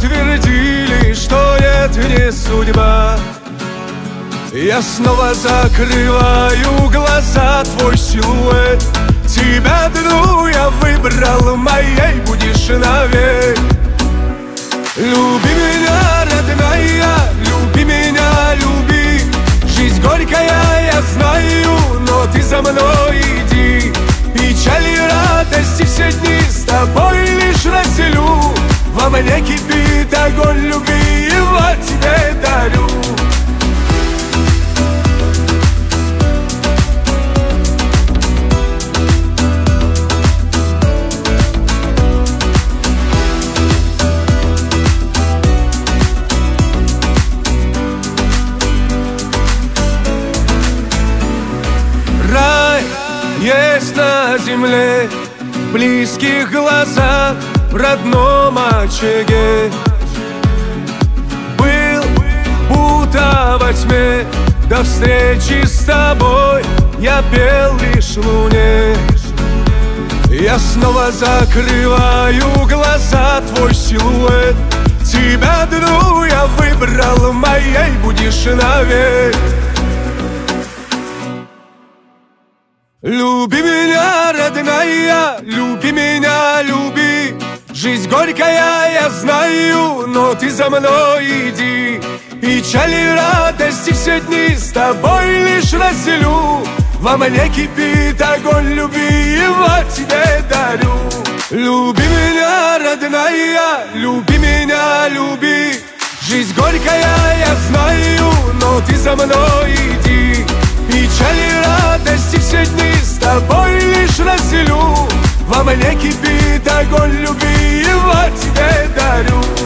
твердили, что нет, не судьба. Я снова закрываю глаза, твой силуэт. Тебя одну я выбрал, моей будешь навек. Люби меня, родная, люби меня, люби. Жизнь горькая, я знаю, но ты за мной иди. Печаль и радости все дни с тобой лишь разделю. Во мне кипит огонь любви, его тебе дарю. Есть на земле, в близких глазах, в родном очаге. Был будто во тьме, до встречи с тобой я пел лишь луне. Я снова закрываю глаза, твой силуэт. Тебя одну я выбрал, моей будешь навек. Люби меня, родная, люби меня, люби. Жизнь горькая, я знаю, но ты за мной иди. Печаль и радости все дни с тобой лишь разделю. Во мне кипит огонь любви, его тебе дарю. Люби меня, родная, люби меня, люби. Жизнь горькая, я знаю, но ты за мной иди. Печаль и радости все дни с тобой лишь разделю. Во мне кипит огонь любви, его тебе дарю.